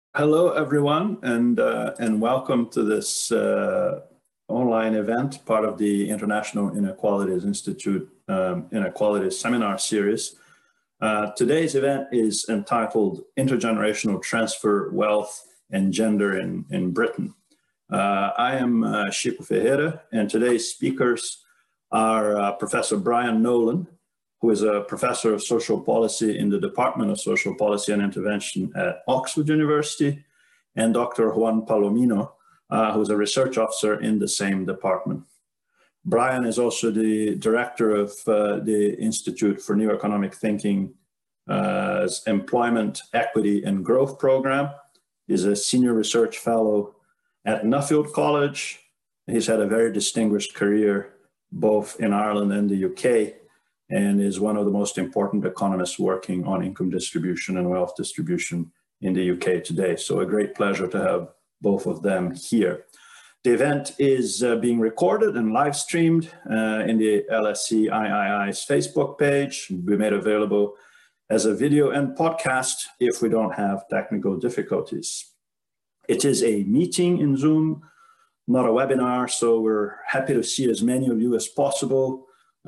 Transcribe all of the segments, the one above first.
Hello, everyone, and welcome to this online event, part of the International Inequalities Institute Inequalities Seminar Series. Today's event is entitled Intergenerational Transfer, Wealth, and Gender in Britain. I am Chico Ferreira, and today's speakers are Professor Brian Nolan, who is a professor of social policy in the Department of Social Policy and Intervention at Oxford University, and Dr. Juan Palomino, who is a research officer in the same department. Brian is also the director of the Institute for New Economic Thinking's Employment, Equity, and Growth program. He's a senior research fellow at Nuffield College. He's had a very distinguished career both in Ireland and the UK, and is one of the most important economists working on income distribution and wealth distribution in the UK today. So a great pleasure to have both of them here. The event is being recorded and live streamed in the LSE III's Facebook page. It will be made available as a video and podcast if we don't have technical difficulties. It is a meeting in Zoom, not a webinar, so we're happy to see as many of you as possible.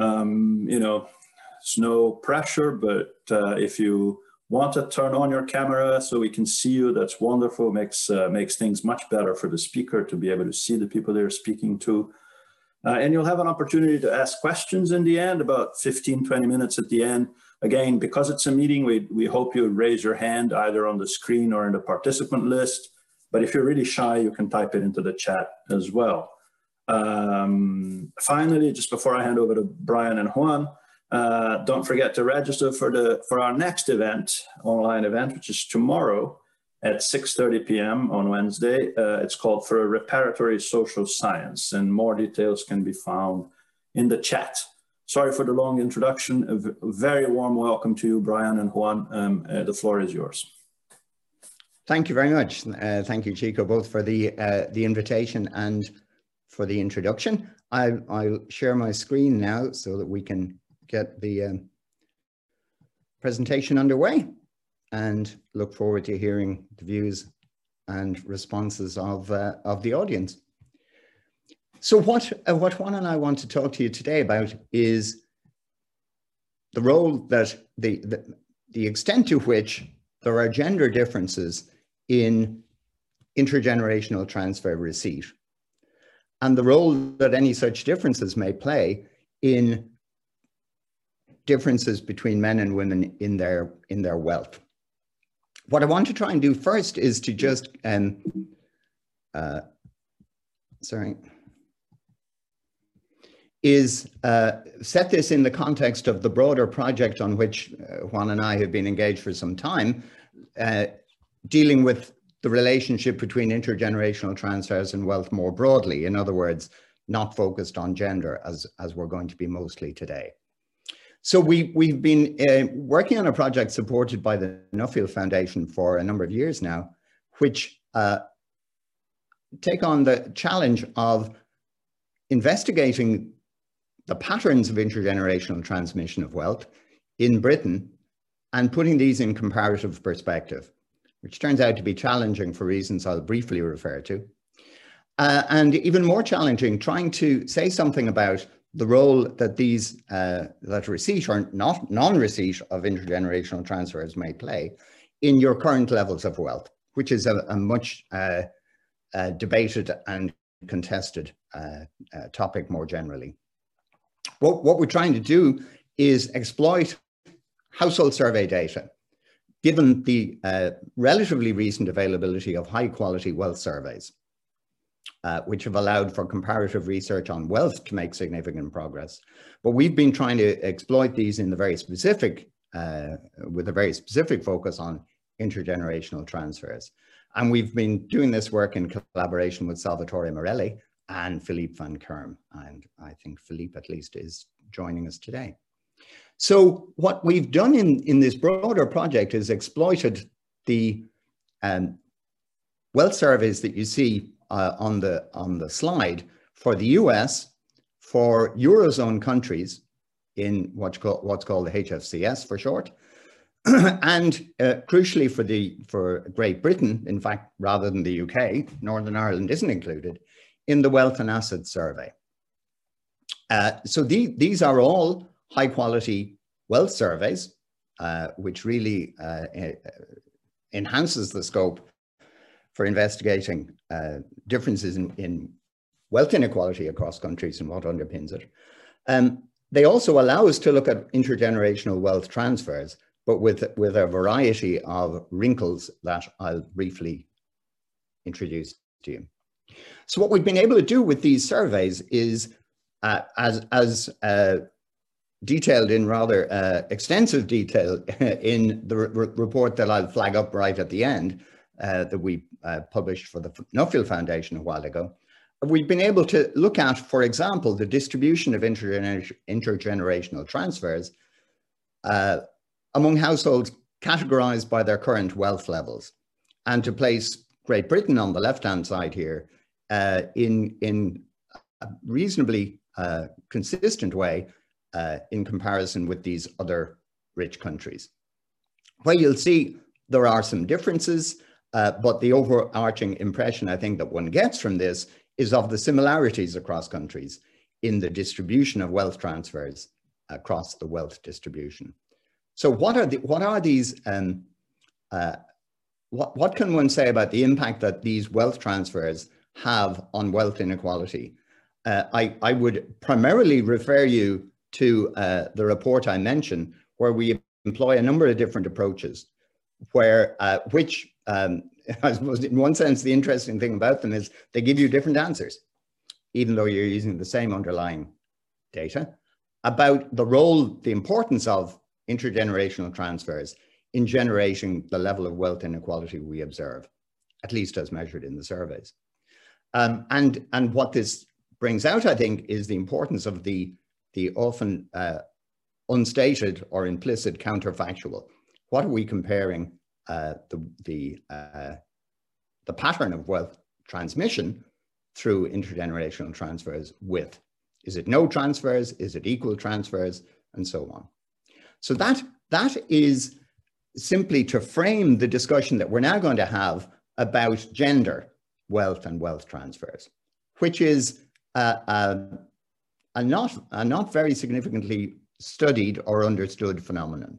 It's no pressure, but if you want to turn on your camera so we can see you, that's wonderful. Makes things much better for the speaker to be able to see the people they're speaking to. And you'll have an opportunity to ask questions in the end, about 15, 20 minutes at the end. Again, because it's a meeting, we hope you raise your hand either on the screen or in the participant list. But if you're really shy, you can type it into the chat as well. Finally, just before I hand over to Brian and Juan, don't forget to register for our next event, online event, which is tomorrow at 6:30 p.m. on Wednesday. It's called For a Reparatory Social Science, and more details can be found in the chat. Sorry for the long introduction. A very warm welcome to you, Brian and Juan. The floor is yours. Thank you very much. Thank you, Chico, both for the invitation and for the introduction. I'll share my screen now so that we can get the presentation underway, and look forward to hearing the views and responses of the audience. So what Juan and I want to talk to you today about is the role that the extent to which there are gender differences in intergenerational transfer receipt, and the role that any such differences may play in differences between men and women in their wealth. What I want to try and do first is to just set this in the context of the broader project on which Juan and I have been engaged for some time, dealing with the relationship between intergenerational transfers and wealth more broadly. In other words, not focused on gender as we're going to be mostly today. So we've been working on a project supported by the Nuffield Foundation for a number of years now, which take on the challenge of investigating the patterns of intergenerational transmission of wealth in Britain and putting these in comparative perspective, which turns out to be challenging for reasons I'll briefly refer to. And even more challenging, trying to say something about the role that these, that receipt or non-receipt of intergenerational transfers may play in your current levels of wealth, which is a much debated and contested topic more generally. What we're trying to do is exploit household survey data, given the relatively recent availability of high quality wealth surveys, which have allowed for comparative research on wealth to make significant progress. But we've been trying to exploit these in the very specific, with a very specific focus on intergenerational transfers. And we've been doing this work in collaboration with Salvatore Morelli and Philippe van Kerm. And I think Philippe at least is joining us today. So what we've done in this broader project is exploited the wealth surveys that you see on the slide for the US, for Eurozone countries in what's called the HFCS for short, And crucially for Great Britain, in fact, rather than the UK, Northern Ireland isn't included in the Wealth and Assets Survey. So these are all high quality wealth surveys, which really enhances the scope for investigating differences in wealth inequality across countries and what underpins it. They also allow us to look at intergenerational wealth transfers, but with a variety of wrinkles that I'll briefly introduce to you. So what we've been able to do with these surveys is, as detailed in rather extensive detail in the report that I'll flag up right at the end, that we published for the Nuffield Foundation a while ago, we've been able to look at, for example, the distribution of intergenerational transfers among households categorized by their current wealth levels, and to place Great Britain on the left-hand side here in a reasonably consistent way in comparison with these other rich countries. Well, you'll see there are some differences, but the overarching impression I think that one gets from this is of the similarities across countries in the distribution of wealth transfers across the wealth distribution. So what are these, what can one say about the impact that these wealth transfers have on wealth inequality? I would primarily refer you to the report I mentioned, where we employ a number of different approaches, where I suppose in one sense, the interesting thing about them is they give you different answers, even though you're using the same underlying data, about the role, the importance of intergenerational transfers in generating the level of wealth inequality we observe, at least as measured in the surveys. And what this brings out, I think, is the importance of the often unstated or implicit counterfactual. What are we comparing the pattern of wealth transmission through intergenerational transfers with? Is it no transfers? Is it equal transfers? And so on. So that is simply to frame the discussion that we're now going to have about gender wealth and wealth transfers, which is a not very significantly studied or understood phenomenon.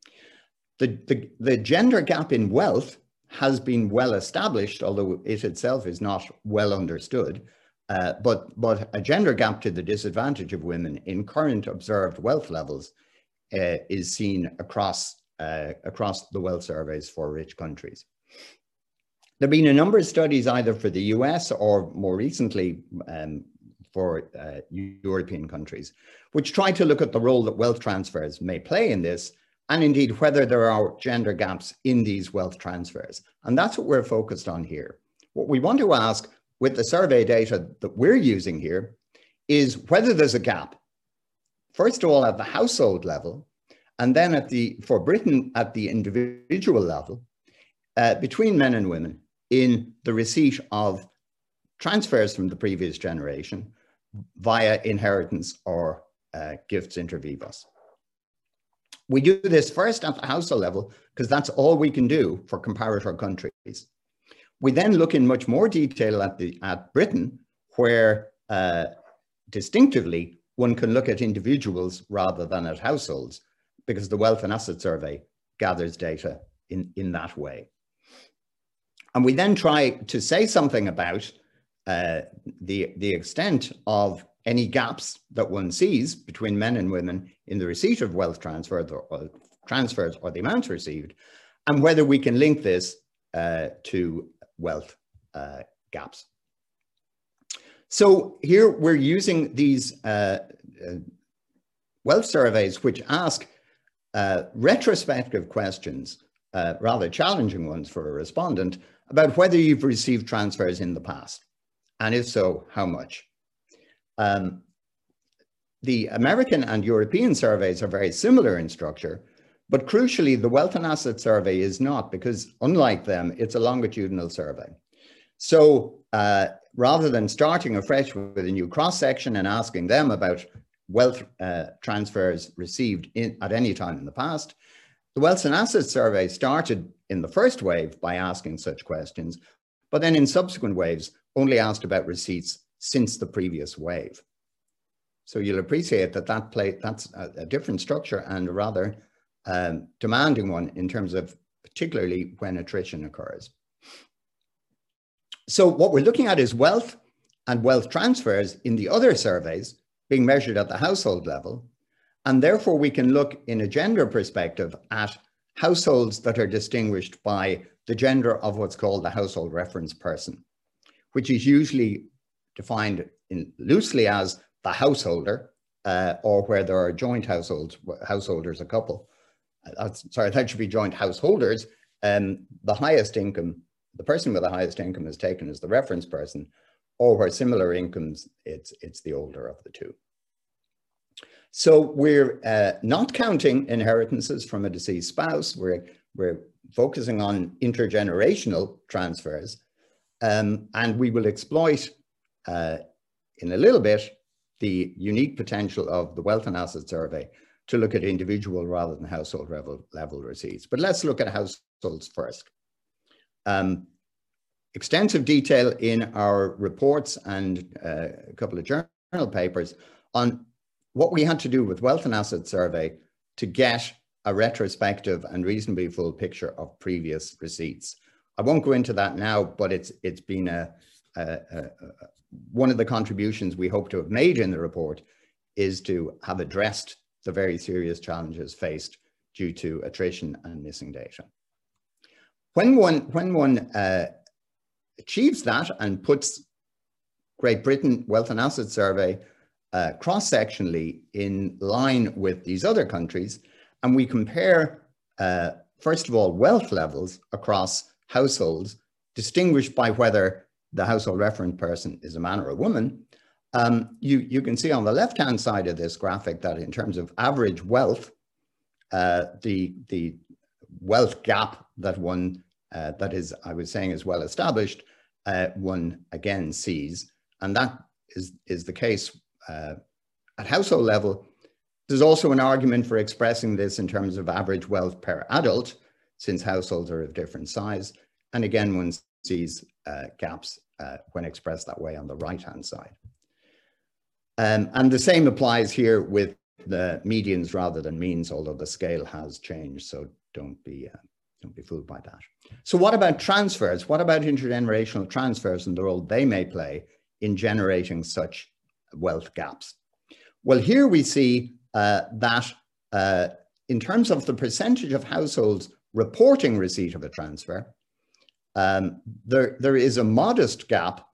The gender gap in wealth has been well established, although it itself is not well understood, but a gender gap to the disadvantage of women in current observed wealth levels is seen across the wealth surveys for rich countries. There have been a number of studies either for the US or more recently for European countries, which try to look at the role that wealth transfers may play in this, and indeed whether there are gender gaps in these wealth transfers. And that's what we're focused on here. What we want to ask with the survey data that we're using here is whether there's a gap, first of all at the household level, and then for Britain at the individual level, between men and women in the receipt of transfers from the previous generation via inheritance or gifts inter vivos. We do this first at the household level because that's all we can do for comparator countries. We then look in much more detail at Britain, where distinctively one can look at individuals rather than at households, because the Wealth and Asset Survey gathers data in that way. And we then try to say something about the extent of any gaps that one sees between men and women in the receipt of wealth transfers or the amounts received, and whether we can link this to wealth gaps. So here we're using these wealth surveys which ask retrospective questions, rather challenging ones for a respondent, about whether you've received transfers in the past, and if so, how much. The American and European surveys are very similar in structure, but crucially, the Wealth and Asset Survey is not, because unlike them, it's a longitudinal survey. So rather than starting afresh with a new cross-section and asking them about wealth transfers received at any time in the past, The Wealth and Assets Survey started in the first wave by asking such questions, but then in subsequent waves only asked about receipts since the previous wave. So you'll appreciate that that's a different structure and a rather demanding one in terms of particularly when attrition occurs. So what we're looking at is wealth and wealth transfers in the other surveys being measured at the household level. And therefore we can look in a gender perspective at households that are distinguished by the gender of what's called the household reference person, which is usually defined loosely as the householder, or where there are joint householders, a couple. Sorry, that should be joint householders. The highest income, the person with the highest income is taken as the reference person, or where similar incomes, it's the older of the two. So we're not counting inheritances from a deceased spouse. We're focusing on intergenerational transfers, and we will exploit in a little bit the unique potential of the Wealth and Assets Survey to look at individual rather than household level receipts. But let's look at households first. Extensive detail in our reports and a couple of journal papers on what we had to do with Wealth and Assets Survey to get a retrospective and reasonably full picture of previous receipts. I won't go into that now, but it's been one of the contributions we hope to have made in the report is to have addressed the very serious challenges faced due to attrition and missing data. When one achieves that and puts Great Britain Wealth and Assets Survey cross-sectionally in line with these other countries, and we compare, first of all, wealth levels across households, distinguished by whether the household reference person is a man or a woman, you can see on the left-hand side of this graphic that in terms of average wealth, the wealth gap that one, that is, I was saying, is well established, one again sees, and that is the case at household level. There's also an argument for expressing this in terms of average wealth per adult, since households are of different size. And again, one sees gaps when expressed that way on the right-hand side. And the same applies here with the medians rather than means, although the scale has changed. So don't be fooled by that. So what about transfers? What about intergenerational transfers and the role they may play in generating such wealth gaps? Well, here we see that in terms of the percentage of households reporting receipt of a transfer, there is a modest gap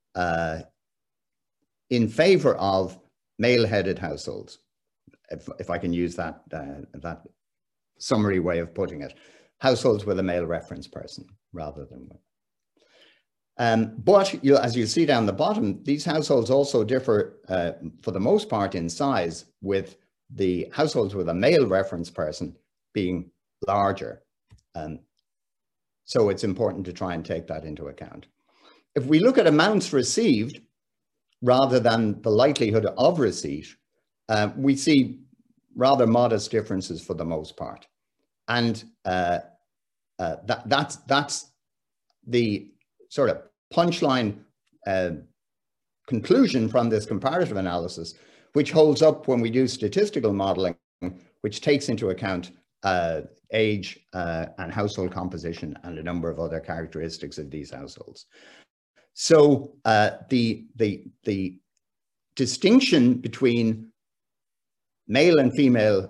in favor of male-headed households, if I can use that summary way of putting it, households with a male reference person rather than women. But as you see down the bottom, these households also differ for the most part in size, with the households with a male reference person being larger. So it's important to try and take that into account. If we look at amounts received rather than the likelihood of receipt, we see rather modest differences for the most part. And that's the sort of punchline conclusion from this comparative analysis, which holds up when we do statistical modeling, which takes into account age and household composition and a number of other characteristics of these households. So the distinction between male and female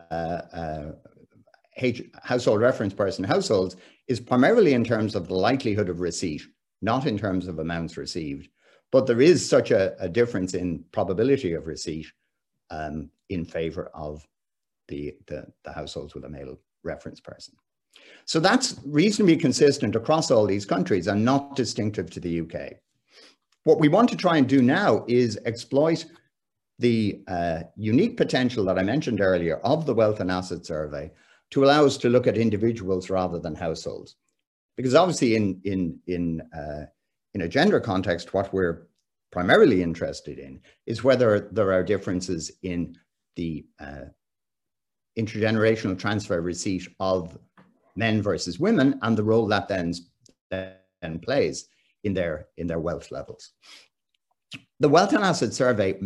household reference person households is primarily in terms of the likelihood of receipt, not in terms of amounts received. But there is such a difference in probability of receipt in favor of the households with a male reference person. So that's reasonably consistent across all these countries and not distinctive to the UK. What we want to try and do now is exploit the unique potential that I mentioned earlier of the Wealth and Assets Survey to allow us to look at individuals rather than households. Because obviously in a gender context, what we're primarily interested in is whether there are differences in the intergenerational transfer receipt of men versus women and the role that then plays in their wealth levels. The Wealth and Asset Survey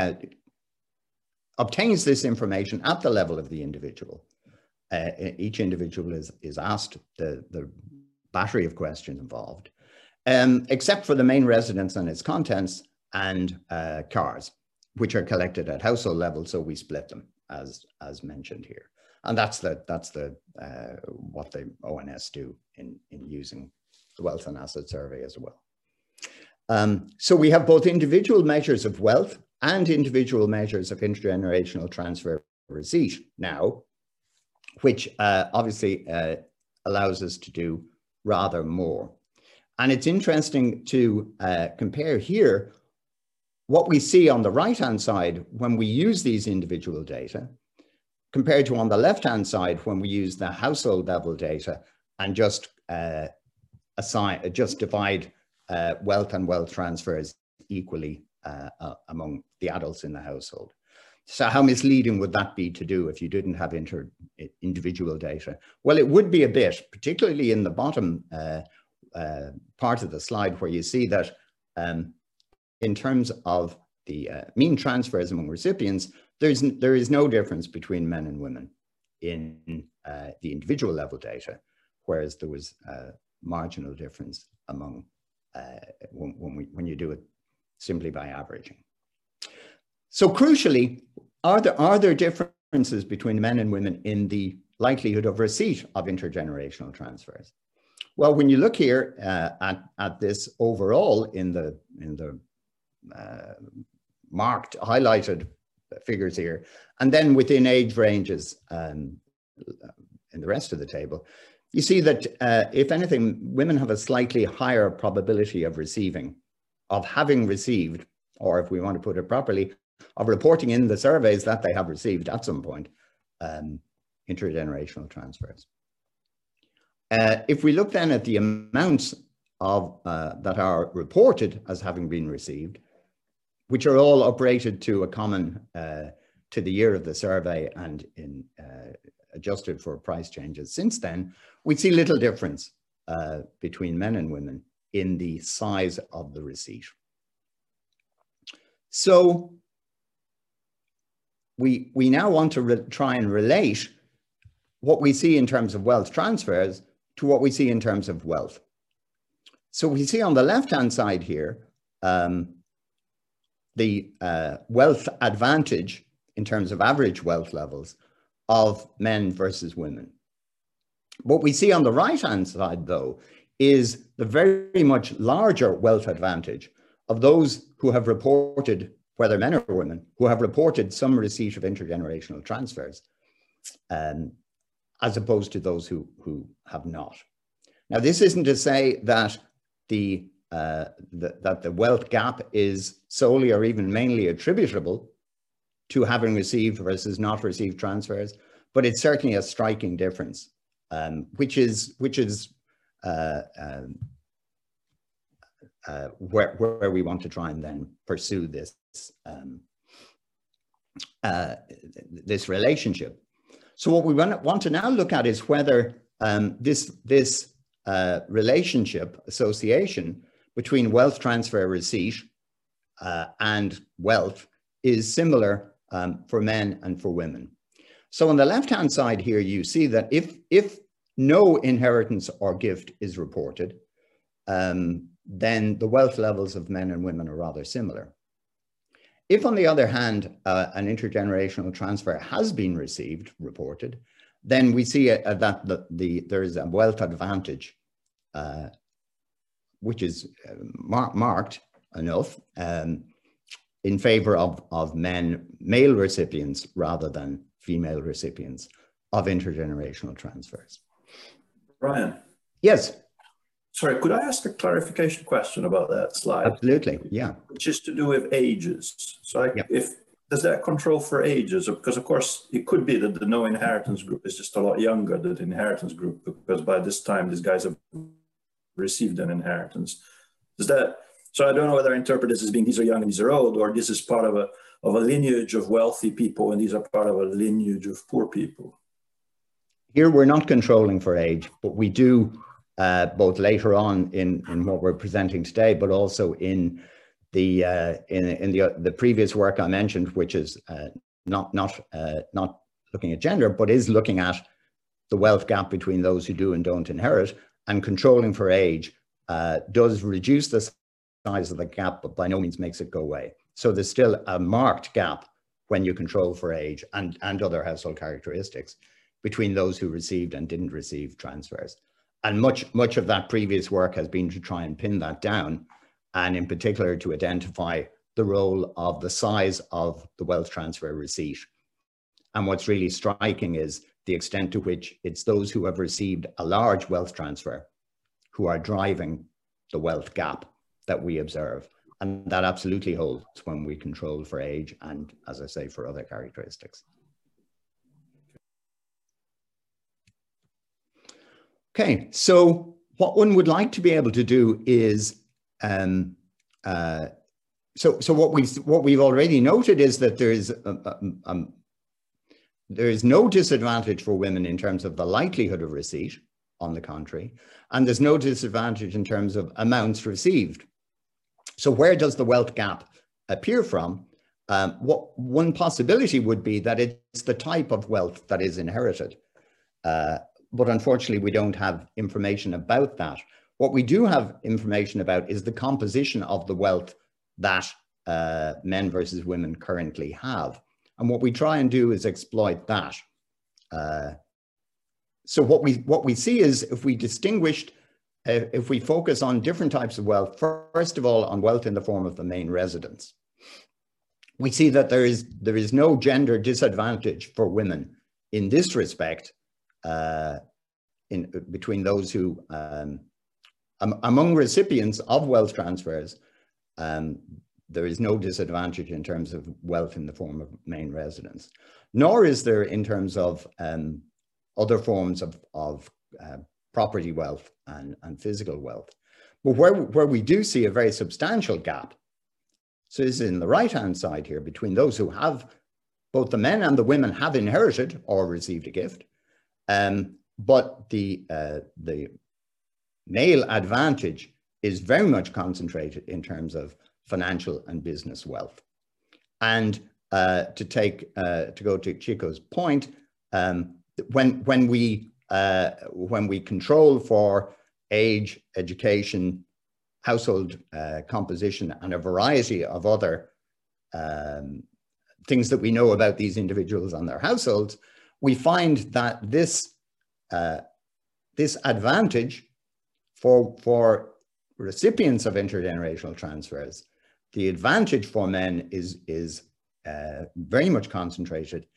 obtains this information at the level of the individual. Each individual is asked the battery of questions involved, except for the main residence and its contents and cars, which are collected at household level, so we split them as mentioned here. And that's what the ONS do in using the Wealth and Asset Survey as well. So we have both individual measures of wealth and individual measures of intergenerational transfer receipt now, which obviously allows us to do rather more. And it's interesting to compare here what we see on the right-hand side when we use these individual data compared to on the left-hand side when we use the household level data and just divide wealth and wealth transfers equally among the adults in the household. So how misleading would that be to do if you didn't have individual data? Well, it would be a bit, particularly in the bottom part of the slide where you see that in terms of the mean transfers among recipients, there is no difference between men and women in the individual level data, whereas there was a marginal difference among when you do it simply by averaging. So crucially, are there differences between men and women in the likelihood of receipt of intergenerational transfers? Well, when you look here at this overall in the marked, highlighted figures here, and then within age ranges in the rest of the table, you see that if anything, women have a slightly higher probability of having received, or if we want to put it properly, of reporting in the surveys that they have received at some point intergenerational transfers. If we look then at the amounts of that are reported as having been received, which are all uprated to a common to the year of the survey and adjusted for price changes since then, we see little difference between men and women in the size of the receipt. So we now want to try and relate what we see in terms of wealth transfers to what we see in terms of wealth. So we see on the left-hand side here, the wealth advantage in terms of average wealth levels of men versus women. What we see on the right-hand side, though, is the very much larger wealth advantage of those who have reported, whether men or women, who have reported some receipt of intergenerational transfers, as opposed to those who have not. Now, this isn't to say that the wealth gap is solely or even mainly attributable to having received versus not received transfers, but it's certainly a striking difference, which is where we want to try and then pursue this this relationship. So what we want to now look at is whether this relationship, association between wealth transfer receipt and wealth is similar for men and for women. So on the left-hand side here, you see that if no inheritance or gift is reported, then the wealth levels of men and women are rather similar. If, on the other hand, an intergenerational transfer has been reported, then we see that there is a wealth advantage, which is marked enough in favor of male recipients rather than female recipients of intergenerational transfers. Brian. Yes. Sorry, could I ask a clarification question about that slide? Absolutely, yeah. Which is to do with ages. So does that control for ages? Because of course, it could be that the no inheritance group is just a lot younger than the inheritance group, because by this time, these guys have received an inheritance. So I don't know whether I interpret this as being these are young and these are old, or this is part of a lineage of wealthy people, and these are part of a lineage of poor people. Here we're not controlling for age, but we do both later on in what we're presenting today, but also in the previous work I mentioned, which is not looking at gender, but is looking at the wealth gap between those who do and don't inherit, and controlling for age does reduce the size of the gap, but by no means makes it go away. So there's still a marked gap when you control for age and other household characteristics between those who received and didn't receive transfers. And much of that previous work has been to try and pin that down, and in particular to identify the role of the size of the wealth transfer receipt. And what's really striking is the extent to which it's those who have received a large wealth transfer who are driving the wealth gap that we observe. And that absolutely holds when we control for age and, as I say, for other characteristics. Okay, so what one would like to be able to do is, so what we've already noted is that there is no disadvantage for women in terms of the likelihood of receipt, on the contrary, and there's no disadvantage in terms of amounts received. So where does the wealth gap appear from? What one possibility would be that it's the type of wealth that is inherited. But unfortunately, we don't have information about that. What we do have information about is the composition of the wealth that men versus women currently have. And what we try and do is exploit that. So what we see is, if we distinguished, if we focus on different types of wealth, first of all, on wealth in the form of the main residence, we see that there is no gender disadvantage for women in this respect, between those who, among recipients of wealth transfers, there is no disadvantage in terms of wealth in the form of main residence, nor is there in terms of other forms of property wealth and physical wealth. But where we do see a very substantial gap, so this is in the right-hand side here, between those who have, both the men and the women have inherited or received a gift, but the male advantage is very much concentrated in terms of financial and business wealth. And to go to Chico's point, when we control for age, education, household composition, and a variety of other things that we know about these individuals and their households, we find that this advantage for recipients of intergenerational transfers, the advantage for men is very much concentrated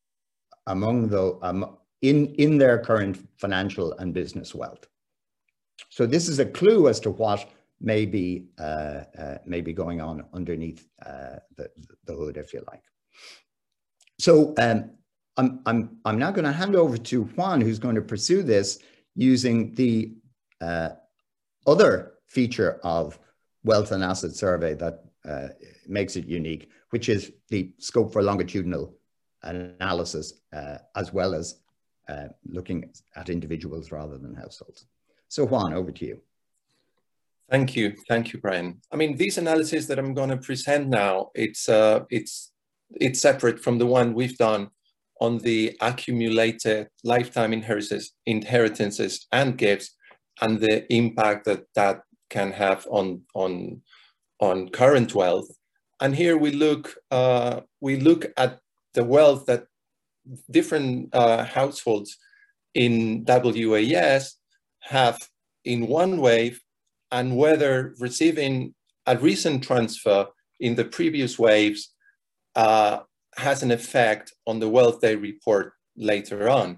among in their current financial and business wealth. So this is a clue as to what may be going on underneath the hood, if you like. So I'm now going to hand over to Juan, who's going to pursue this using the other feature of wealth and asset survey that makes it unique, which is the scope for longitudinal analysis, as well as looking at individuals rather than households. So Juan, over to you. Thank you, Brian. I mean, these analyses that I'm going to present now, it's separate from the one we've done on the accumulated lifetime inheritances and gifts, and the impact that can have on current wealth. And here we look at the wealth that different households in WAS have in one wave, and whether receiving a recent transfer in the previous waves has an effect on the wealth they report later on.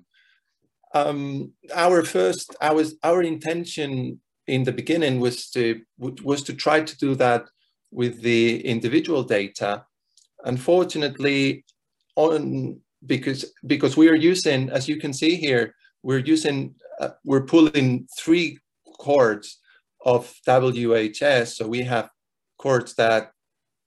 Our intention in the beginning was to try to do that with the individual data. Unfortunately, because we are using, as you can see here, we're pulling 3 cohorts of WHS. So we have cohorts that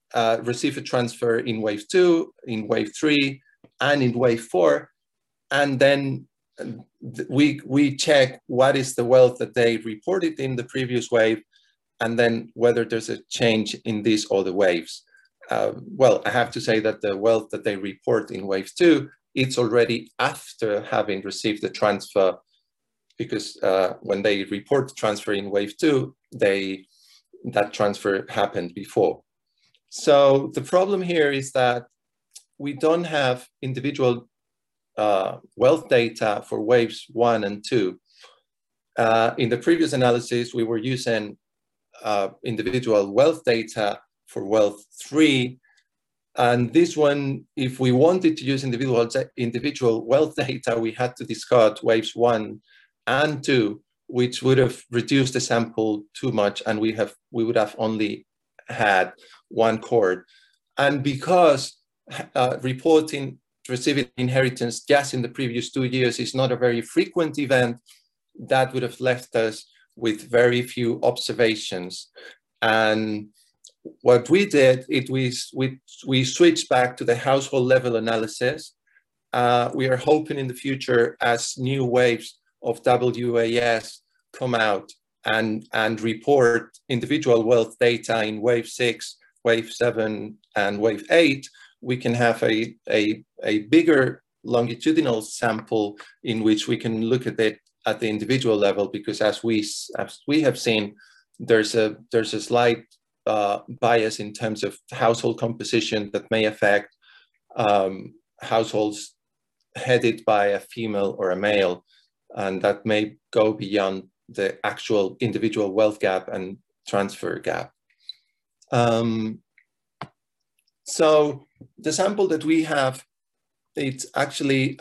receive a transfer in wave 2, in wave 3, and in wave 4. And then we check what is the wealth that they reported in the previous wave, and then whether there's a change in these other waves. Well, I have to say that the wealth that they report in wave 2, it's already after having received the transfer, because when they report the transfer in wave 2, that transfer happened before. So the problem here is that we don't have individual wealth data for waves 1 and 2. In the previous analysis, we were using individual wealth data for wealth 3. And this one, if we wanted to use individual wealth data, we had to discard waves 1 and 2, which would have reduced the sample too much, and we would have only had one cohort. And because reporting receiving inheritance just in the previous 2 years is not a very frequent event, that would have left us with very few observations. And what we did, we switched back to the household level analysis. We are hoping in the future, as new waves of WAS come out and report individual wealth data in wave 6, wave 7, and wave 8, we can have a bigger longitudinal sample in which we can look at it at the individual level, because as we have seen, there's a slight bias in terms of household composition that may affect households headed by a female or a male, and that may go beyond the actual individual wealth gap and transfer gap. So the sample that we have, it's actually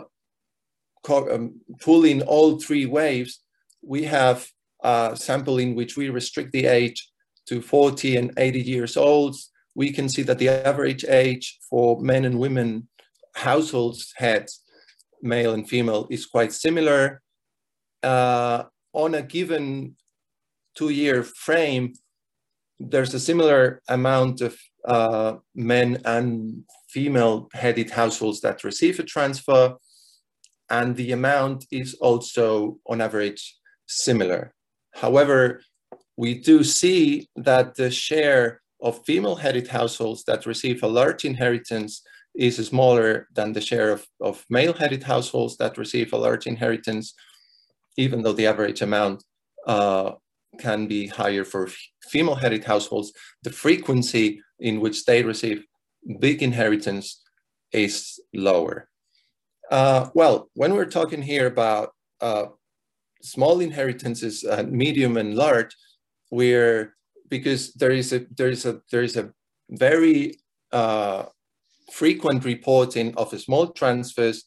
pulling all 3 waves. We have a sample in which we restrict the age to 40 and 80 years old. We can see that the average age for men and women households heads, male and female, is quite similar. On a given 2-year frame, there's a similar amount of men and female headed households that receive a transfer, and the amount is also on average similar. However, we do see that the share of female headed households that receive a large inheritance is smaller than the share of male headed households that receive a large inheritance, even though the average amount can be higher for female headed households. The frequency in which they receive big inheritance is lower. Well, when we're talking here about small inheritances, medium and large, because there is a very frequent reporting of small transfers.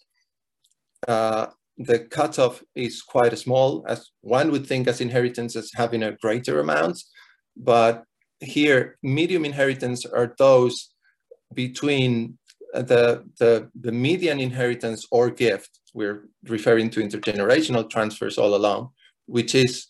The cutoff is quite small, as one would think as inheritance as having a greater amount, but here medium inheritance are those between the median inheritance or gift. We're referring to intergenerational transfers all along, which is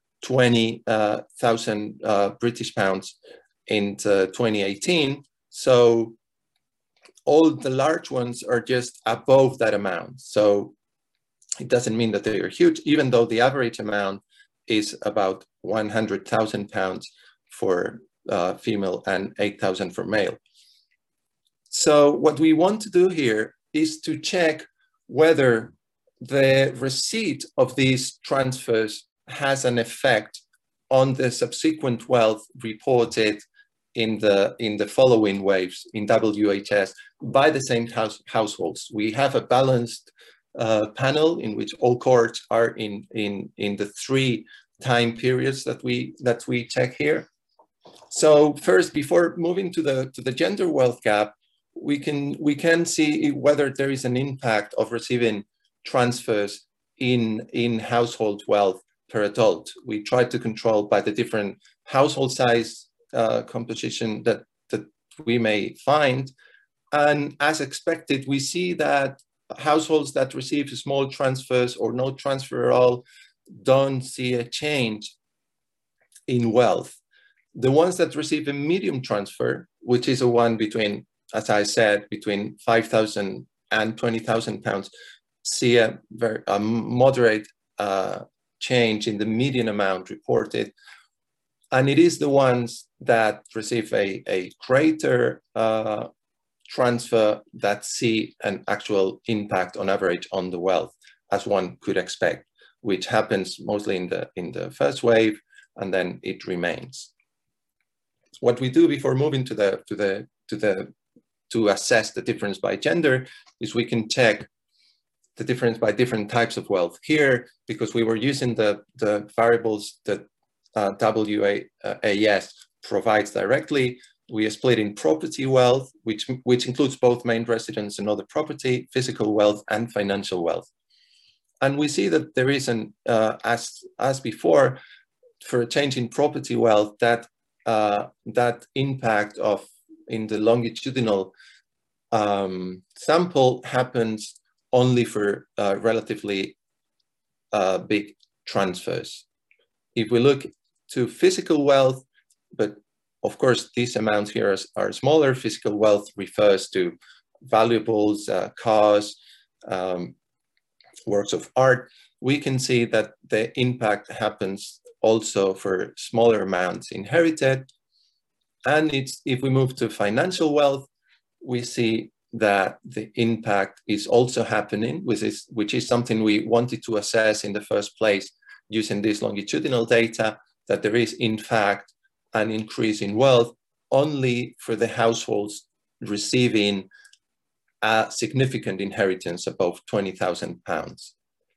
20,000 British pounds in 2018. So all the large ones are just above that amount. So it doesn't mean that they are huge, even though the average amount is about 100,000 pounds for female and 8,000 for male. So what we want to do here is to check whether the receipt of these transfers has an effect on the subsequent wealth reported in the following waves in WHS by the same households. We have a balanced panel in which all cohorts are in the 3 time periods that we check here. So first, before moving to the gender wealth gap, we can see whether there is an impact of receiving transfers in household wealth per adult. We try to control by the different household size composition that we may find. And as expected, we see that households that receive small transfers or no transfer at all don't see a change in wealth. The ones that receive a medium transfer, which is a one between, as I said, between 5,000 and 20,000 pounds, see a very moderate change in the median amount reported. And it is the ones that receive a greater transfer that see an actual impact on average on the wealth, as one could expect, which happens mostly in the first wave, and then it remains. What we do before moving to assess the difference by gender is we can check the difference by different types of wealth. Here, because we were using the variables that WAS provides directly, we are split in property wealth, which includes both main residence and other property, physical wealth, and financial wealth. And we see that there is an, as before, for a change in property wealth, that impact in the longitudinal sample happens only for relatively big transfers. If we look to physical wealth, but of course these amounts here are smaller, physical wealth refers to valuables, cars, works of art, we can see that the impact happens also for smaller amounts inherited. And if we move to financial wealth, we see that the impact is also happening, which is something we wanted to assess in the first place using this longitudinal data, that there is in fact an increase in wealth only for the households receiving a significant inheritance above £20,000.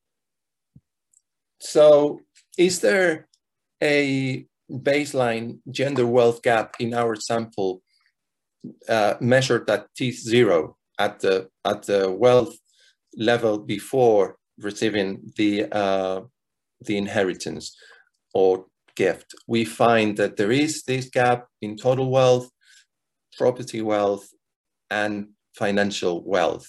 So is there a baseline gender wealth gap in our sample measured at T0 at the wealth level before receiving the inheritance or gift? We find that there is this gap in total wealth, property wealth, and financial wealth.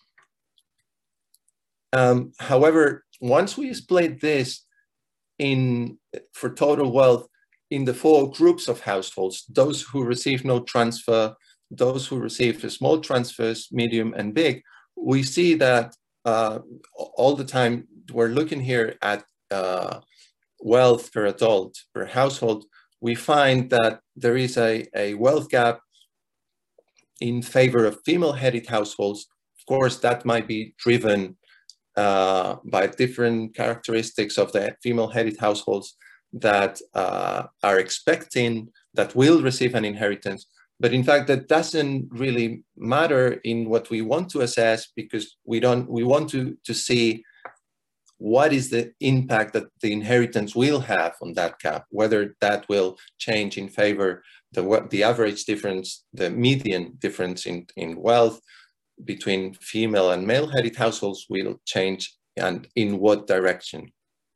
However, once we split this for total wealth in the 4 groups of households, those who receive no transfer, those who receive small transfers, medium and big, we see that all the time we're looking here at wealth per adult, per household. We find that there is a wealth gap in favor of female-headed households. Of course, that might be driven by different characteristics of the female-headed households that are expecting that will receive an inheritance. But in fact, that doesn't really matter in what we want to assess, because we want to see what is the impact that the inheritance will have on that gap, whether that will change in favor the average difference, the median difference in wealth between female and male-headed households will change, and in what direction.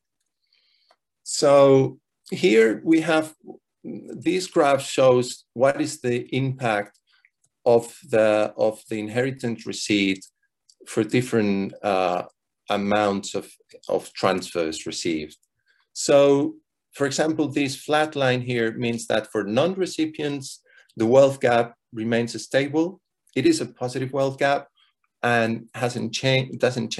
So here we have, this graph shows what is the impact of the inheritance received for different amounts of transfers received. So, for example, this flat line here means that for non-recipients, the wealth gap remains stable. It is a positive wealth gap and doesn't change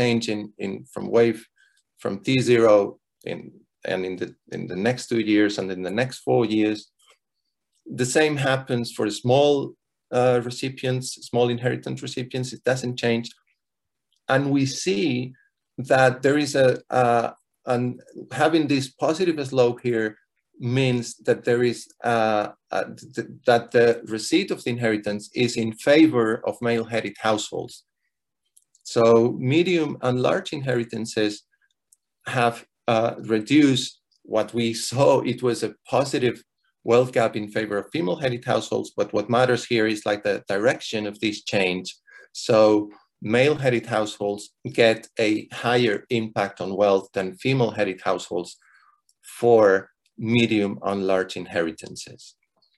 from T0 in the next 2 years and in the next 4 years. The same happens for small recipients, small inheritance recipients. It doesn't change. And we see that there is having this positive slope here means that there is that the receipt of the inheritance is in favor of male-headed households. So medium and large inheritances have reduced what we saw. It was a positive wealth gap in favor of female-headed households, but what matters here is like the direction of this change. So male-headed households get a higher impact on wealth than female-headed households for medium and large inheritances.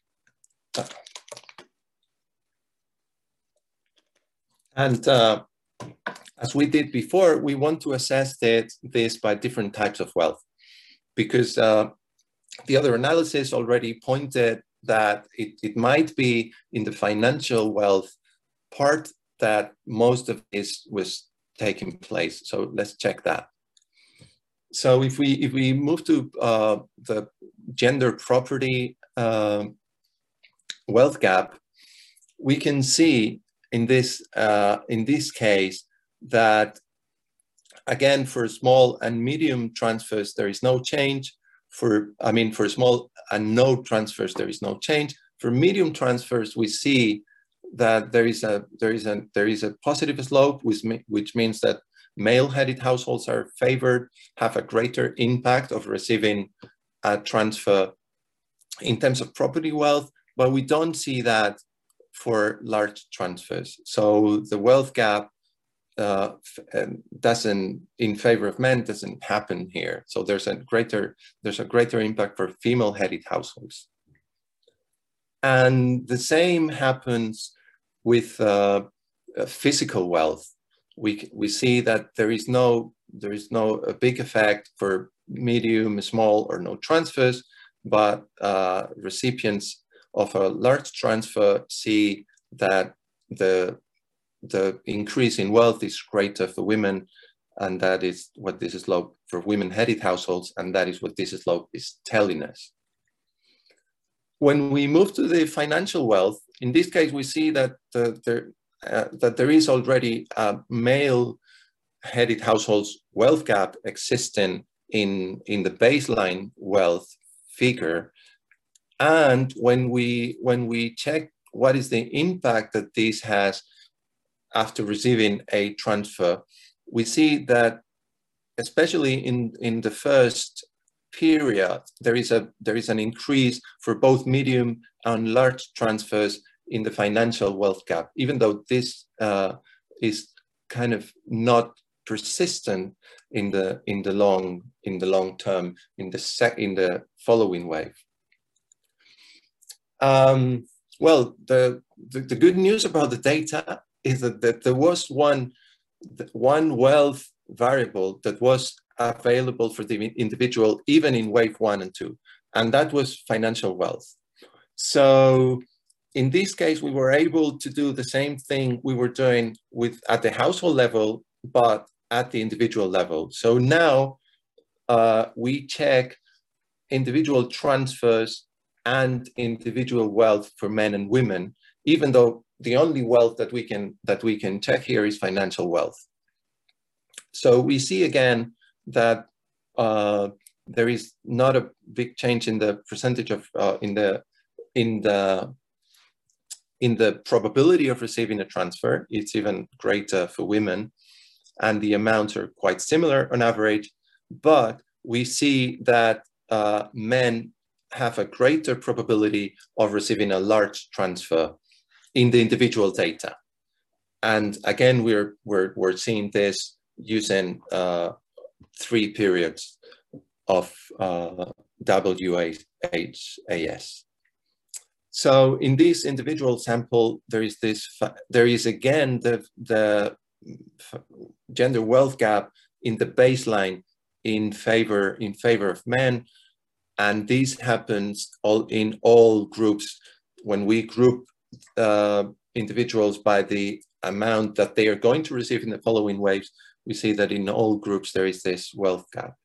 And as we did before, we want to assess this by different types of wealth, because the other analysis already pointed that it might be in the financial wealth part that most of this was taking place. So let's check that. So if we move to the gender property wealth gap, we can see in this case that, again, for small and medium transfers, there is no change. For small and no transfers, there is no change. For medium transfers, we see that there is a positive slope, which means that male-headed households are favored, have a greater impact of receiving a transfer in terms of property wealth, but we don't see that for large transfers. So the wealth gap in favor of men doesn't happen here. So there's a greater impact for female-headed households. And the same happens with physical wealth. We see that there is no a big effect for medium, small, or no transfers, but recipients of a large transfer see that the increase in wealth is greater for women, and that is what this slope for women-headed households, and that is what this slope is telling us. When we move to the financial wealth, in this case, we see that there is already a male-headed households wealth gap existing in the baseline wealth figure. And when we check what is the impact that this has after receiving a transfer, we see that especially in the first period, there is an increase for both medium and large transfers in the financial wealth gap, even though this is kind of not persistent in the long term in the following wave. Well, the good news about the data is that there was one wealth variable that was available for the individual even in wave 1 and 2, and that was financial wealth. So in this case, we were able to do the same thing we were doing at the household level, but at the individual level. So now we check individual transfers and individual wealth for men and women, even though the only wealth that we can check here is financial wealth. So we see again that there is not a big change in the percentage of in the probability of receiving a transfer. It's even greater for women, and the amounts are quite similar on average. But we see that men have a greater probability of receiving a large transfer in the individual data. And again, we're seeing this using 3 periods of WHAS. So in this individual sample, there is again the gender wealth gap in the baseline in favor of men, and this happens in all groups. When we group individuals by the amount that they are going to receive in the following waves, we see that in all groups there is this wealth gap.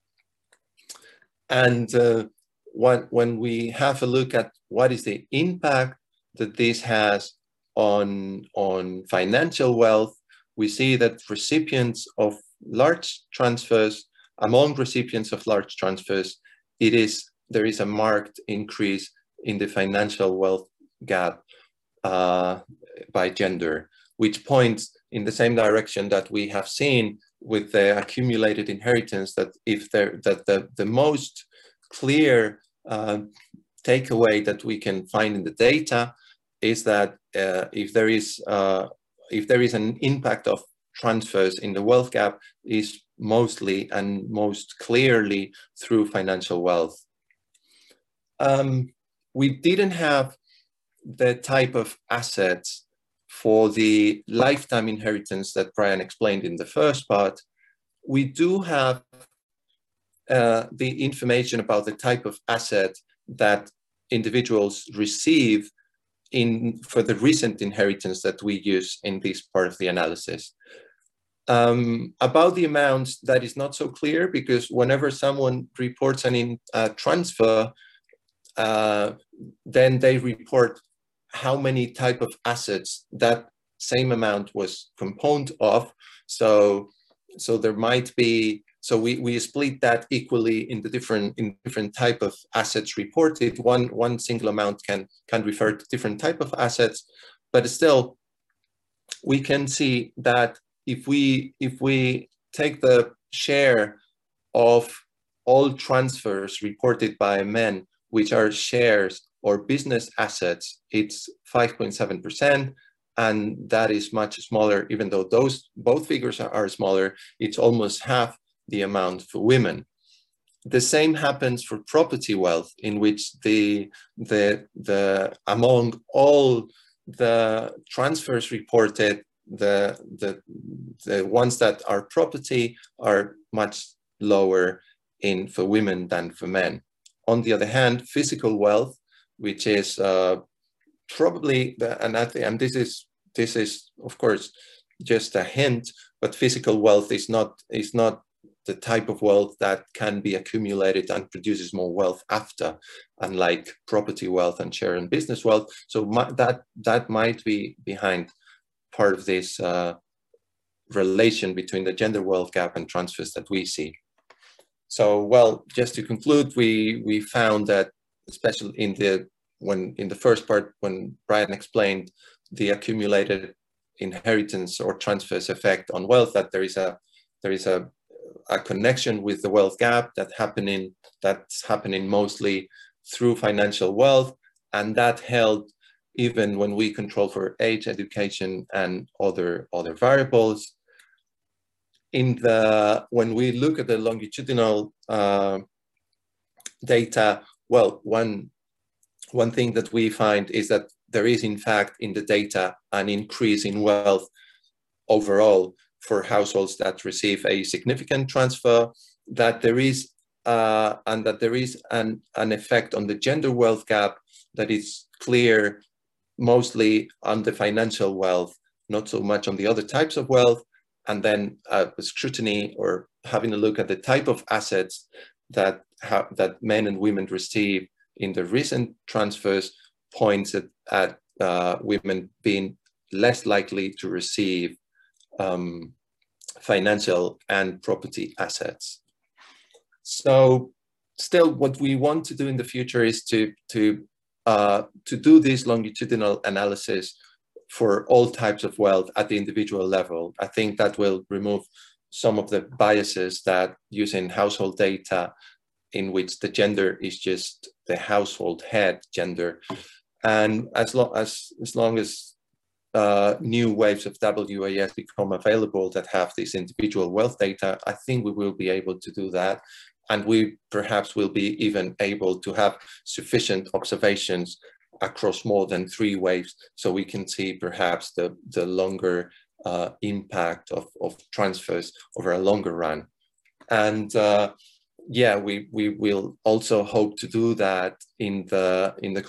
And when we have a look at what is the impact that this has on financial wealth, we see that recipients of large transfers, among recipients of large transfers, there is a marked increase in the financial wealth gap by gender, which points in the same direction that we have seen with the accumulated inheritance, that the most clear takeaway that we can find in the data is that if there is an impact of transfers in the wealth gap, is mostly and most clearly through financial wealth. We didn't have the type of assets for the lifetime inheritance that Brian explained in the first part. We do have the information about the type of asset that individuals receive for the recent inheritance that we use in this part of the analysis. About the amounts, that is not so clear, because whenever someone reports an transfer, then they report how many type of assets that same amount was composed of. So there might be, so we split that equally in the different type of assets reported. One single amount can refer to different type of assets, but still we can see that if we take the share of all transfers reported by men, which are shares or business assets, it's 5.7%. And that is much smaller, even though both figures are smaller, it's almost half the amount for women. The same happens for property wealth, in which among all the transfers reported, the ones that are property are much lower for women than for men. On the other hand, physical wealth, which is probably, and this is of course just a hint, but physical wealth is not the type of wealth that can be accumulated and produces more wealth after, unlike property wealth and share and business wealth. So that might be behind part of this relation between the gender wealth gap and transfers that we see. So, well, just to conclude, we found that, especially in the first part, when Brian explained the accumulated inheritance or transfers effect on wealth, that there is a connection with the wealth gap that's happening mostly through financial wealth, and that held even when we control for age, education, and other variables. When we look at the longitudinal data, well, one thing that we find is that there is, in fact, in the data an increase in wealth overall for households that receive a significant transfer, that there is and that there is an effect on the gender wealth gap that is clear mostly on the financial wealth, not so much on the other types of wealth. And then scrutiny, or having a look at the type of assets that men and women receive in the recent transfers, points at women being less likely to receive financial and property assets. So still, what we want to do in the future is to do this longitudinal analysis for all types of wealth at the individual level. I think that will remove some of the biases that using household data, in which the gender is just the household head gender. And as long as new waves of WAS become available that have this individual wealth data, I think we will be able to do that. And we perhaps will be even able to have sufficient observations across more than 3 waves, so we can see perhaps the longer impact of transfers over a longer run. And yeah, we will also hope to do that in the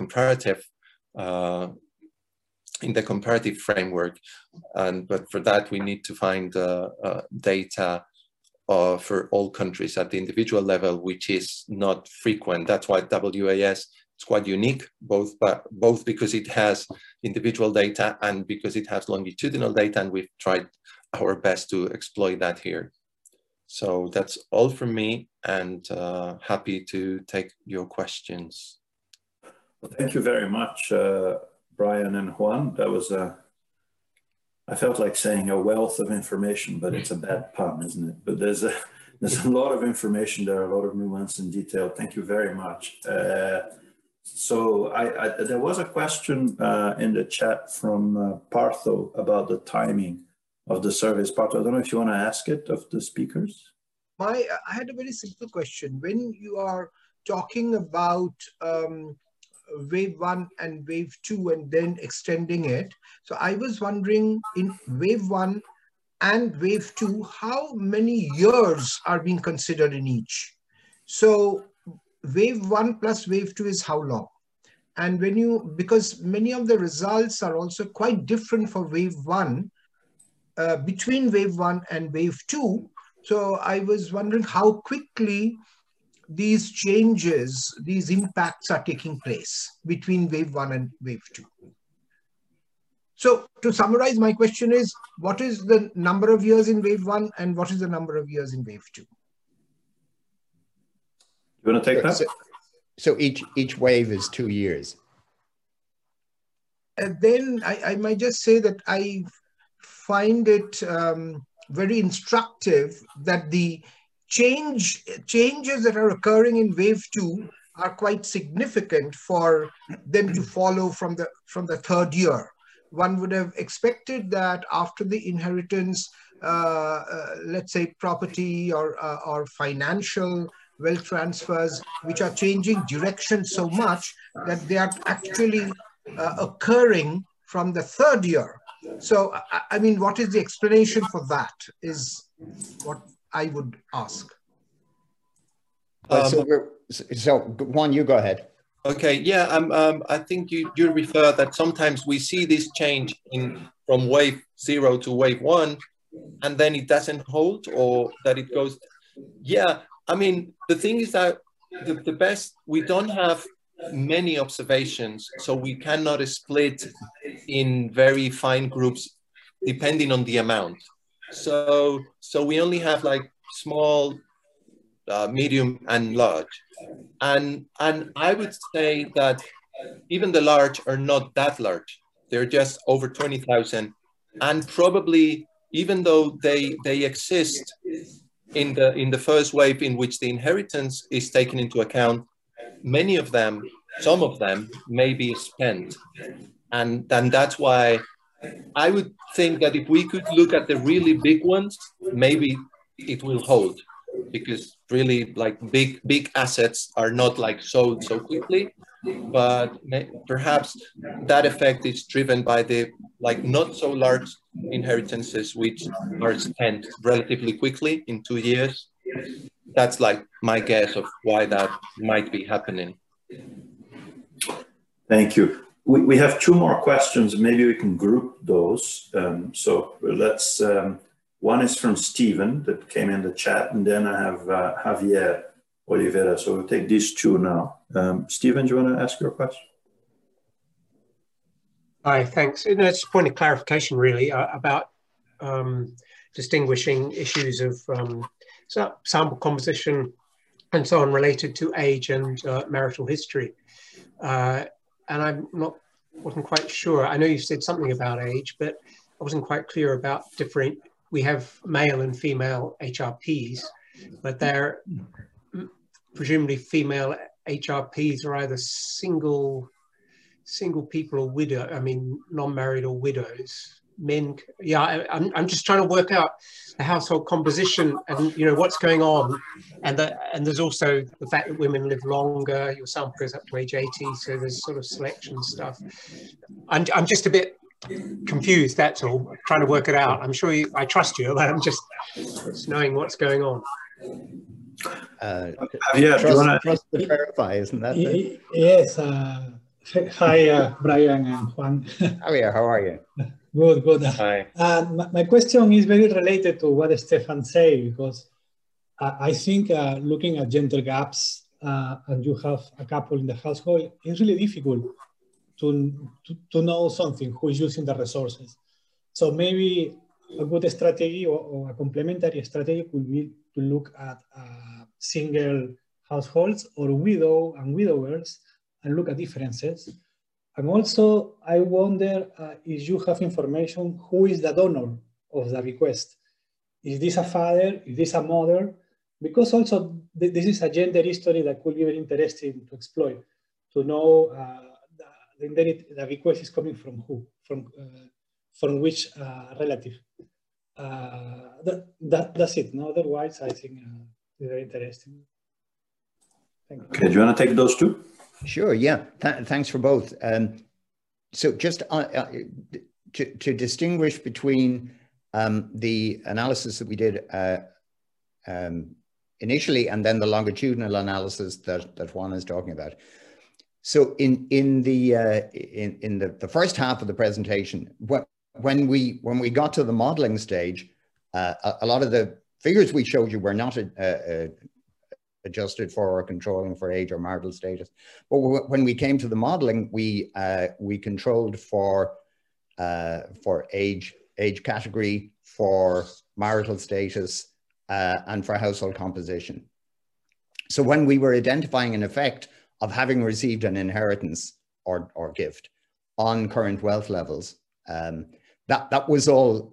comparative framework. But for that, we need to find data for all countries at the individual level, which is not frequent. That's why WAS is quite unique, both because it has individual data and because it has longitudinal data, and we've tried our best to exploit that here. So that's all from me, and happy to take your questions. Well, thank you very much, Brian and Juan. That was I felt like saying a wealth of information, but it's a bad pun, isn't it? But there's a lot of information there, a lot of nuance and detail. Thank you very much. So there was a question in the chat from Partho about the timing of the service. Partho, I don't know if you want to ask it of the speakers. I had a very simple question. When you are talking about wave 1 and wave 2 and then extending it, so I was wondering, in wave 1 and wave 2, how many years are being considered in each? So wave 1 plus wave 2 is how long? And because many of the results are also quite different for wave 1, between wave 1 and wave 2. So I was wondering how quickly these changes, these impacts are taking place between wave 1 and wave 2. So to summarize, my question is, what is the number of years in wave 1 and what is the number of years in wave 2? You want to take that? So each wave is 2 years. Then I might just say that I find it very instructive that the changes that are occurring in wave 2 are quite significant for them to follow from the third year. One would have expected that after the inheritance, let's say property or financial wealth transfers, which are changing direction so much that they are actually occurring from the third year. So, I mean, what is the explanation for that is what I would ask. So Juan, you go ahead. Okay, yeah, I think you refer that sometimes we see this change from wave 0 to wave 1, and then it doesn't hold, or that it goes. Yeah, I mean, the thing is that the best, we don't have many observations, so we cannot split in very fine groups depending on the amount. So we only have like small, medium, and large. And I would say that even the large are not that large. They're just over 20,000. And probably, even though they exist in the first wave in which the inheritance is taken into account, many of them, some of them may be spent. And that's why I would think that if we could look at the really big ones, maybe it will hold, because really like big assets are not like sold so quickly, but perhaps that effect is driven by the like not so large inheritances which are spent relatively quickly in 2 years. That's like my guess of why that might be happening. Thank you. We have 2 more questions. Maybe we can group those. So let's, one is from Stephen that came in the chat, and then I have Javier Oliveira. So we'll take these 2 now. Stephen, do you want to ask your question? Hi, thanks. It's a point of clarification really about distinguishing issues of sample composition and so on related to age and marital history. And I wasn't quite sure. I know you said something about age, but I wasn't quite clear about different. We have male and female HRPs, but they're presumably female HRPs are either single people or widow. I mean, non-married or widows. Men, yeah. I'm just trying to work out the household composition and what's going on, and there's also the fact that women live longer. Your sample goes up to age 80, so there's sort of selection stuff. I'm just a bit confused. That's all. Trying to work it out. I'm sure I trust you, but I'm just knowing what's going on. Yeah, trust to verify, isn't that? Yes. Hi, Brian and Juan. Javier, how are you? Good. Hi. My question is very related to what Stefan said, because I think looking at gender gaps and you have a couple in the household, it's really difficult to know something, who is using the resources. So maybe a good strategy or a complementary strategy could be to look at single households or widow and widowers and look at differences. And also, I wonder if you have information, who is the donor of the bequest? Is this a father? Is this a mother? Because also, this is a gender history that could be very interesting to exploit, to know the bequest is coming from who, from which relative. That's it. No, otherwise, I think it's very interesting. Thank you. Okay, do you want to take those 2? Sure, yeah. Thanks for both. So just to distinguish between the analysis that we did initially and then the longitudinal analysis that Juan is talking about. So in the first half of the presentation, when we got to the modeling stage, a lot of the figures we showed you were not adjusted for or controlling for age or marital status. But when we came to the modeling, we controlled for age category, for marital status, and for household composition. So when we were identifying an effect of having received an inheritance or gift on current wealth levels, that was all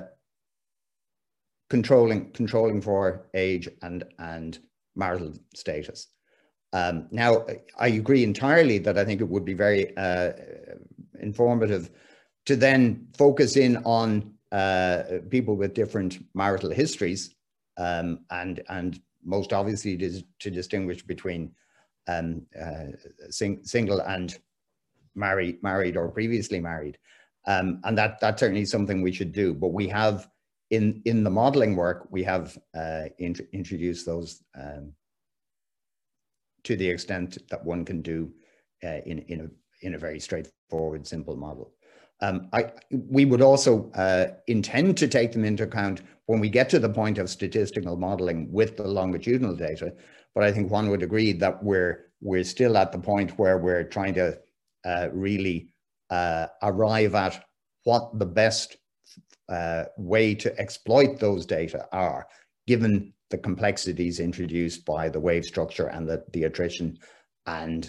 controlling for age and marital status. Now, I agree entirely that I think it would be very informative to then focus in on people with different marital histories, and most obviously to distinguish between single and married or previously married, and that's certainly something we should do. But we have in the modeling work, we have introduced those to the extent that one can do in a very straightforward, simple model. We would also intend to take them into account when we get to the point of statistical modeling with the longitudinal data. But I think one would agree that we're still at the point where we're trying to really arrive at what the best way to exploit those data are, given the complexities introduced by the wave structure and the attrition and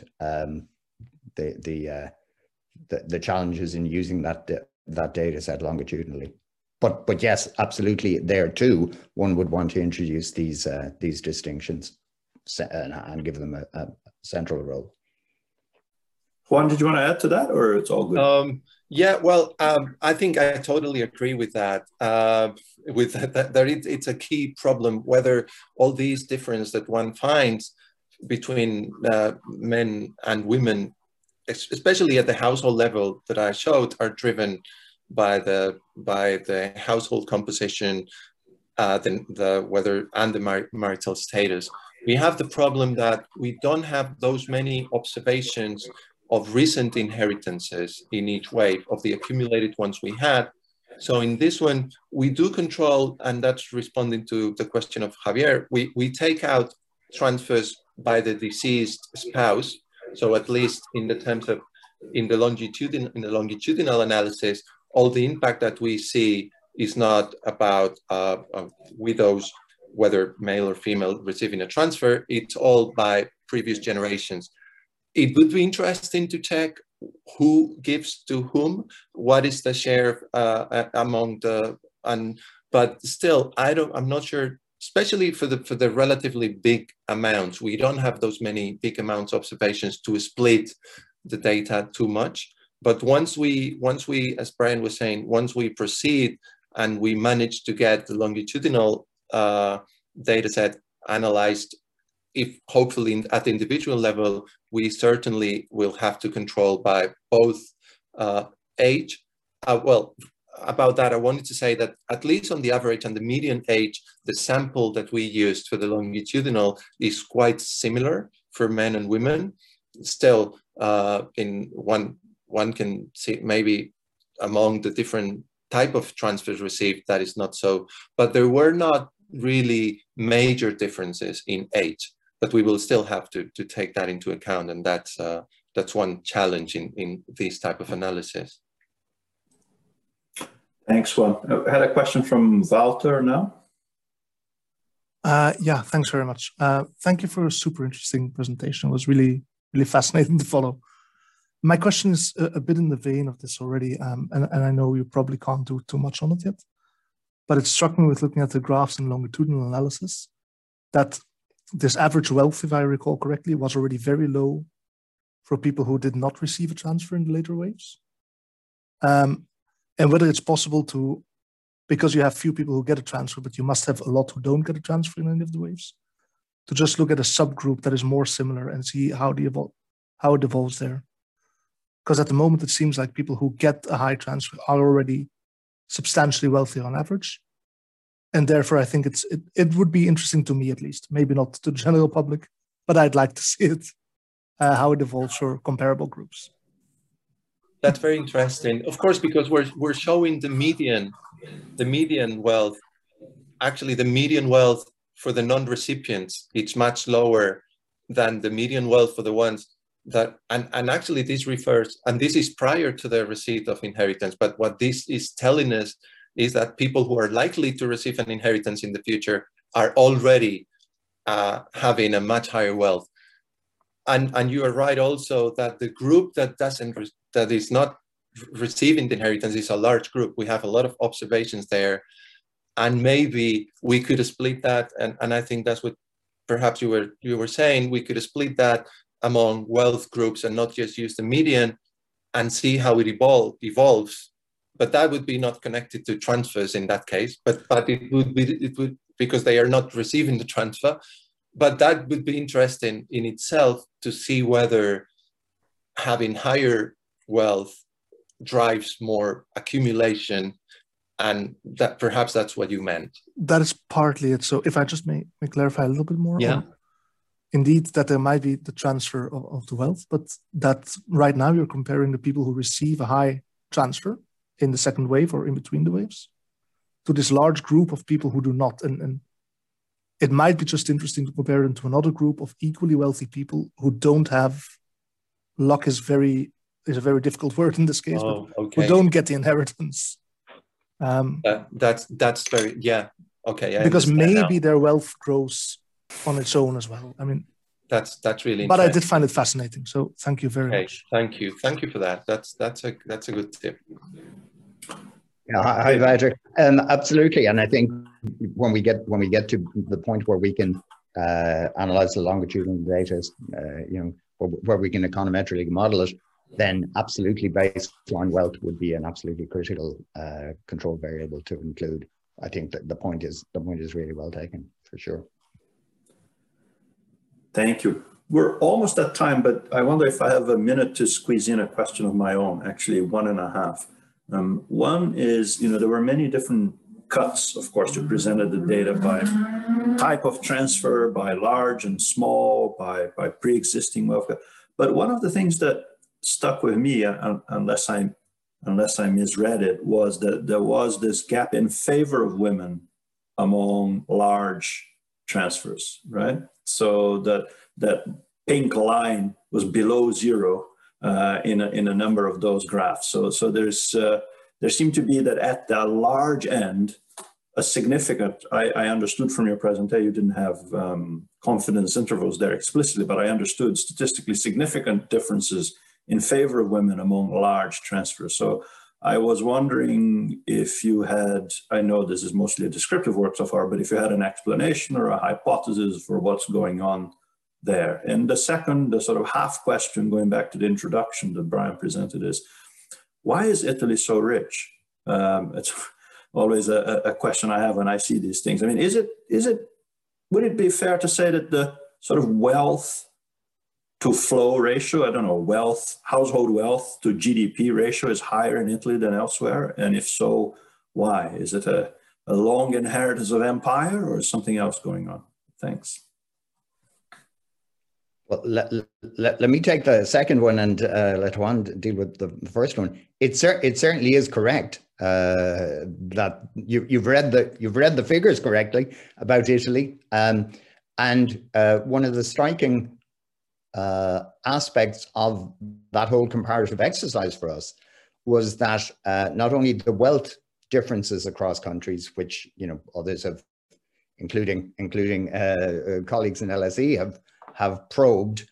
the challenges in using that data set longitudinally. But yes, absolutely, there too, one would want to introduce these distinctions and give them a central role. Juan, did you want to add to that, or it's all good? Yeah, well, I think I totally agree with that. It's a key problem whether all these differences that one finds between men and women, especially at the household level that I showed, are driven by the household composition, the whether and the marital status. We have the problem that we don't have those many observations of recent inheritances in each wave of the accumulated ones we had. So in this one, we do control, and that's responding to the question of Javier, we take out transfers by the deceased spouse. So at least in the terms of, in the longitudinal analysis, all the impact that we see is not about widows, whether male or female, receiving a transfer. It's all by previous generations. It would be interesting to check who gives to whom, what is the share among the, but still, I'm not sure, especially for the relatively big amounts. We don't have those many big amounts of observations to split the data too much. But once we, as Brian was saying, once we proceed and we manage to get the longitudinal data set analyzed, if hopefully at the individual level, we certainly will have to control by both age. Well, about that, I wanted to say that at least on the average and the median age, the sample that we used for the longitudinal is quite similar for men and women. Still, in one can see maybe among the different type of transfers received, that is not so, but there were not really major differences in age. But we will still have to take that into account, and that's one challenge in these type of analysis. Thanks, Juan. I had a question from Walter now. Yeah, thanks very much. Thank you for a super interesting presentation. It was really fascinating to follow. My question is a bit in the vein of this already, and I know you probably can't do too much on it yet, but it struck me with looking at the graphs and longitudinal analysis that this average wealth, if I recall correctly, was already very low for people who did not receive a transfer in the later waves. And whether it's possible to, because you have few people who get a transfer, but you must have a lot who don't get a transfer in any of the waves, to just look at a subgroup that is more similar and see how it evolves there. Because at the moment, it seems like people who get a high transfer are already substantially wealthy on average. And therefore, I think it would be interesting to me, at least, maybe not to the general public, but I'd like to see it. how it evolves for comparable groups. That's very interesting. Of course, because we're showing the median wealth. Actually, the median wealth for the non-recipients, it's much lower than the median wealth for the ones that, and actually this refers, and this is prior to the receipt of inheritance, but what this is telling us is that people who are likely to receive an inheritance in the future are already having a much higher wealth. And you are right also that the group that is not receiving the inheritance is a large group. We have a lot of observations there, and maybe we could split that. And I think that's what perhaps you were saying. We could split that among wealth groups and not just use the median and see how it evolves. But that would be not connected to transfers in that case. But it would because they are not receiving the transfer. But that would be interesting in itself to see whether having higher wealth drives more accumulation, and that perhaps that's what you meant. That is partly it. So if I just may clarify a little bit more. Yeah. Indeed, that there might be the transfer of the wealth, but that right now you're comparing the people who receive a high transfer in the second wave or in between the waves to this large group of people who do not. And it might be just interesting to compare them to another group of equally wealthy people who don't have, luck is a very difficult word in this case, but okay. who don't get the inheritance. That's very, yeah. Okay. Because maybe their wealth grows on its own as well. I mean, that's really interesting. But I did find it fascinating. So thank you very much. Thank you for that. That's a good tip. Yeah, hi Patrick. Absolutely, and I think when we get to the point where we can analyze the longitudinal data, where we can econometrically model it, then absolutely baseline wealth would be an absolutely critical control variable to include. I think that the point is really well taken for sure. Thank you. We're almost at time, but I wonder if I have a minute to squeeze in a question of my own, actually 1.5. One is, there were many different cuts, of course, you presented the data by type of transfer, by large and small, by pre-existing wealth. But one of the things that stuck with me, unless I misread it, was that there was this gap in favor of women among large transfers, right? So that pink line was below zero in a number of those graphs. So there seemed to be that at the large end, a significant, I understood from your presentation, you didn't have confidence intervals there explicitly, but I understood statistically significant differences in favor of women among large transfers. So I was wondering if you had, I know this is mostly a descriptive work so far, but if you had an explanation or a hypothesis for what's going on there. And the second, the sort of half question, going back to the introduction that Brian presented, is why is Italy so rich? It's always a question I have when I see these things. I mean, would it be fair to say that the sort of wealth to flow ratio, I don't know, household wealth to GDP ratio is higher in Italy than elsewhere? And if so, why? Is it a long inheritance of empire or is something else going on? Thanks. Well, let me take the second one and let Juan deal with the first one. It certainly is correct that you've read the figures correctly about Italy, and one of the striking aspects of that whole comparative exercise for us was that not only the wealth differences across countries, which others have, including colleagues in LSE, have probed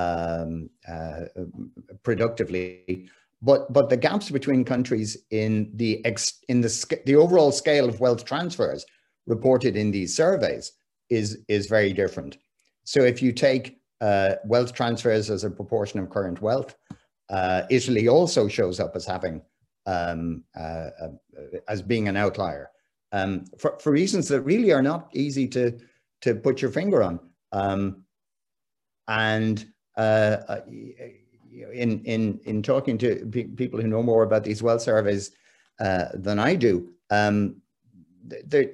productively, but the gaps between countries in the overall scale of wealth transfers reported in these surveys is very different. So if you take wealth transfers as a proportion of current wealth, Italy also shows up as having as being an outlier for reasons that really are not easy to put your finger on. And in talking to people who know more about these wealth surveys than I do, there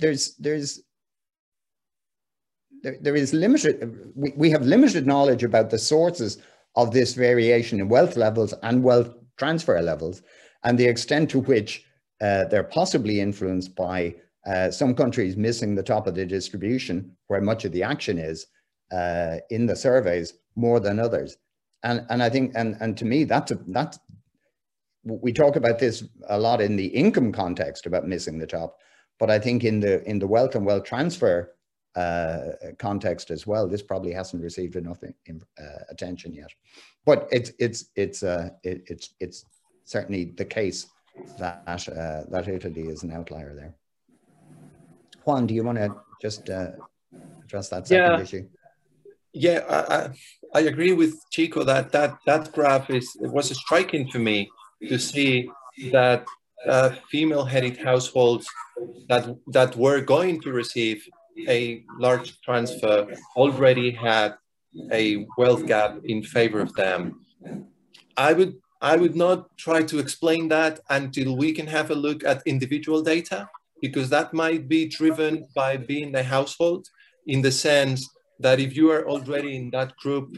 is limited. We have limited knowledge about the sources of this variation in wealth levels and wealth transfer levels, and the extent to which they're possibly influenced by some countries missing the top of the distribution, where much of the action is in the surveys, more than others. And I think, and to me, that's we talk about this a lot in the income context about missing the top, but I think in the wealth and wealth transfer context as well, this probably hasn't received enough attention yet. But it's certainly the case that Italy is an outlier there. Juan, do you want to just address that second issue? Yeah, I agree with Chico that graph was striking for me to see that female-headed households that were going to receive a large transfer already had a wealth gap in favor of them. I would not try to explain that until we can have a look at individual data, because that might be driven by being a household, in the sense that if you are already in that group,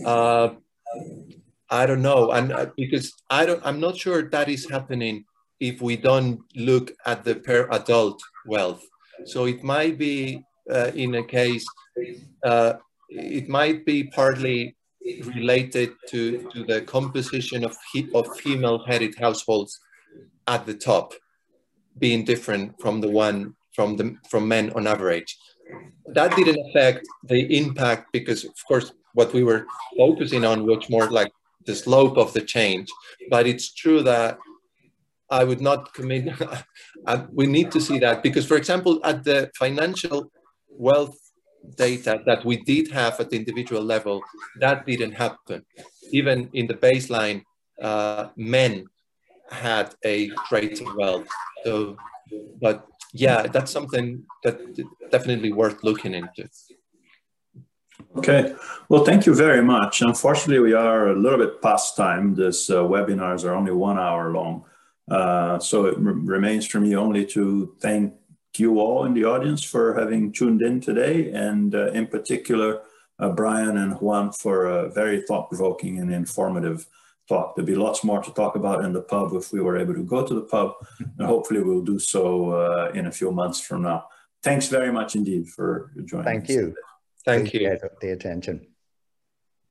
I don't know, and because I'm not sure that is happening if we don't look at the per adult wealth. So it might be in a case, it might be partly related to the composition of female-headed households at the top being different from the one from men on average. That didn't affect the impact, because of course what we were focusing on was more like the slope of the change. But it's true that I would not commit. We need to see that, because, for example, at the financial wealth data that we did have at the individual level, that didn't happen. Even in the baseline, men had a greater wealth. So, but yeah, that's something that definitely worth looking into. Okay, well, thank you very much. Unfortunately, we are a little bit past time. This webinars are only 1 hour long. So it remains for me only to thank you all in the audience for having tuned in today, and in particular, Brian and Juan for a very thought-provoking and informative talk. There'll be lots more to talk about in the pub if we were able to go to the pub, and hopefully we'll do so in a few months from now. Thanks very much indeed for joining us. Thank you. Thank you. The attention.